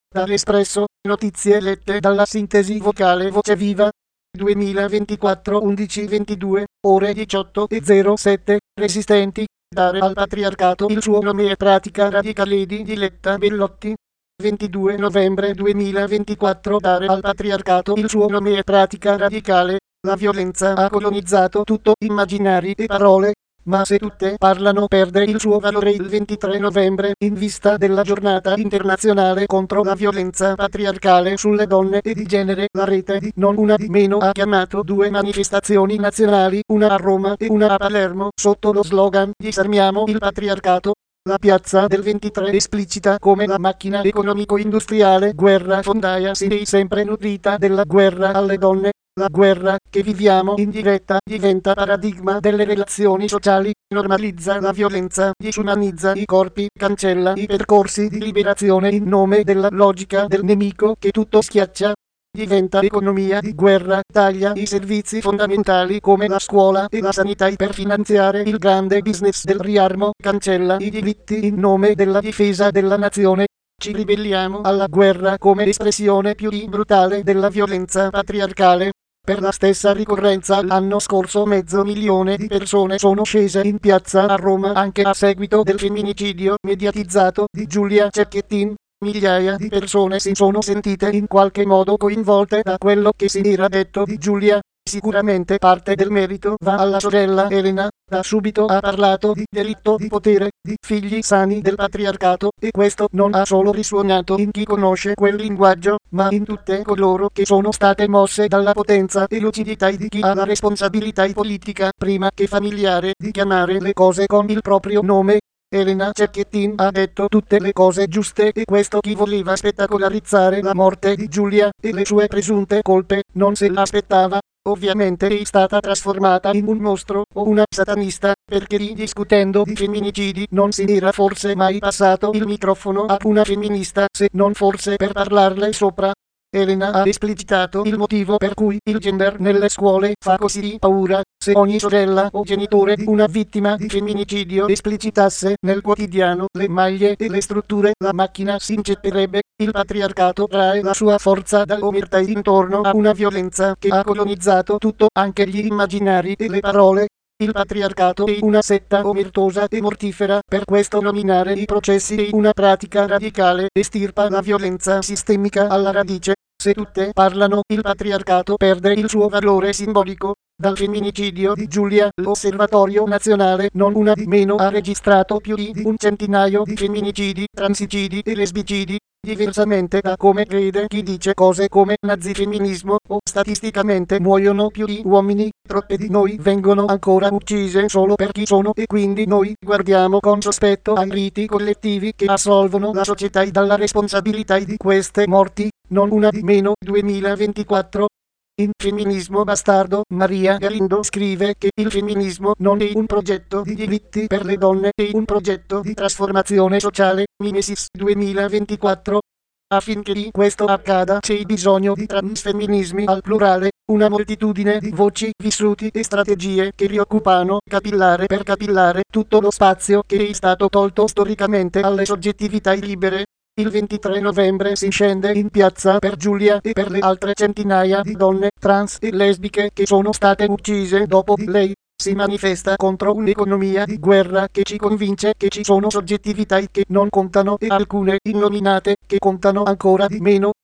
Dall'Espresso, notizie lette dalla sintesi vocale Voce Viva. 2024 11:22, ore 18:07, resistenti. Dare al patriarcato il suo nome e pratica radicale di Diletta Bellotti. 22 novembre 2024 Dare al patriarcato il suo nome e pratica radicale. La violenza ha colonizzato tutto, immaginari e parole, ma se tutte parlano perde il suo valore. Il 23 novembre, in vista della giornata internazionale contro la violenza patriarcale sulle donne e di genere, la rete di Non Una di Meno ha chiamato 2 manifestazioni nazionali, una a Roma e una a Palermo, sotto lo slogan "Disarmiamo il patriarcato". La piazza del 23 esplicita come la macchina economico-industriale guerra fondaia si è sempre nutrita della guerra alle donne. La guerra che viviamo in diretta diventa paradigma delle relazioni sociali, normalizza la violenza, disumanizza i corpi, cancella i percorsi di liberazione in nome della logica del nemico che tutto schiaccia. Diventa economia di guerra, taglia i servizi fondamentali come la scuola e la sanità per finanziare il grande business del riarmo, cancella i diritti in nome della difesa della nazione. Ci ribelliamo alla guerra come espressione più brutale della violenza patriarcale. Per la stessa ricorrenza l'anno scorso 500.000 di persone sono scese in piazza a Roma anche a seguito del femminicidio mediatizzato di Giulia Cecchettin. Migliaia di persone si sono sentite in qualche modo coinvolte da quello che si era detto di Giulia. Sicuramente parte del merito va alla sorella Elena, da subito ha parlato di delitto di potere, di figli sani del patriarcato, e questo non ha solo risuonato in chi conosce quel linguaggio, ma in tutte coloro che sono state mosse dalla potenza e lucidità di chi ha la responsabilità politica, prima che familiare, di chiamare le cose con il proprio nome. Elena Cecchettin ha detto tutte le cose giuste e questo chi voleva spettacolarizzare la morte di Giulia e le sue presunte colpe non se l'aspettava. Ovviamente è stata trasformata in un mostro o una satanista, perché discutendo di femminicidi non si era forse mai passato il microfono a una femminista, se non forse per parlarle sopra. Elena ha esplicitato il motivo per cui il gender nelle scuole fa così paura. Se ogni sorella o genitore di una vittima di femminicidio esplicitasse nel quotidiano le maglie e le strutture, la macchina si inceppirebbe. Il patriarcato trae la sua forza dall'omertà intorno a una violenza che ha colonizzato tutto, anche gli immaginari e le parole. Il patriarcato è una setta omertosa e mortifera, per questo nominare i processi è una pratica radicale, estirpa la violenza sistemica alla radice. Se tutte parlano, il patriarcato perde il suo valore simbolico. Dal femminicidio di Giulia, l'Osservatorio Nazionale Non Una di Meno ha registrato più di un centinaio di femminicidi, transicidi e lesbicidi. Diversamente da come crede chi dice cose come nazifemminismo o statisticamente muoiono più di uomini, troppe di noi vengono ancora uccise solo per chi sono e quindi noi guardiamo con sospetto ai riti collettivi che assolvono la società dalla responsabilità di queste morti. Non Una di Meno 2024. In Femminismo Bastardo, Maria Galindo scrive che il femminismo non è un progetto di diritti per le donne, è un progetto di trasformazione sociale. Mimesis 2024. Affinché questo accada c'è bisogno di transfemminismi al plurale, una moltitudine di voci, vissuti e strategie che rioccupano, capillare per capillare, tutto lo spazio che è stato tolto storicamente alle soggettività libere. Il 23 novembre si scende in piazza per Giulia e per le altre centinaia di donne trans e lesbiche che sono state uccise dopo di lei. Si manifesta contro un'economia di guerra che ci convince che ci sono soggettività che non contano e alcune innominate che contano ancora di meno.